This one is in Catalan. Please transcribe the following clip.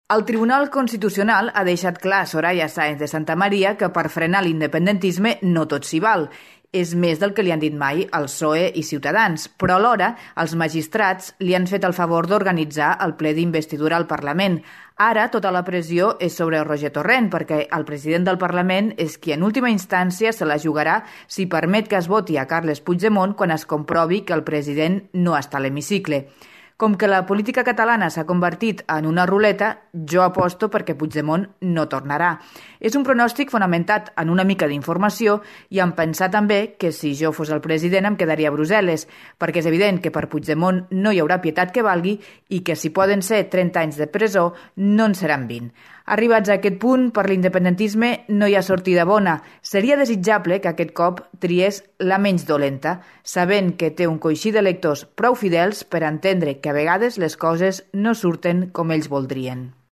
El Tribunal Constitucional ha deixat clar a Soraya Sáenz de Santamaría que per frenar l'independentisme no tot s'hi val. És més del que li han dit mai el PSOE i Ciutadans, però alhora els magistrats li han fet el favor d'organitzar el ple d'investidura al Parlament. Ara tota la pressió és sobre Roger Torrent, perquè el president del Parlament és qui en última instància se la jugarà si permet que es voti a Carles Puigdemont quan es comprovi que el president no està a l'hemicicle. Com que la política catalana s'ha convertit en una ruleta, jo aposto perquè Puigdemont no tornarà. És un pronòstic fonamentat en una mica d'informació i en pensar també que si jo fos el president em quedaria a Brussel·les, perquè és evident que per Puigdemont no hi haurà pietat que valgui i que si poden ser 30 anys de presó, no en seran 20. Arribats a aquest punt, per l'independentisme no hi ha sortida bona. Seria desitjable que aquest cop triés la menys dolenta, sabent que té un coixí d'electors prou fidels per entendre que a vegades les coses no surten com ells voldrien.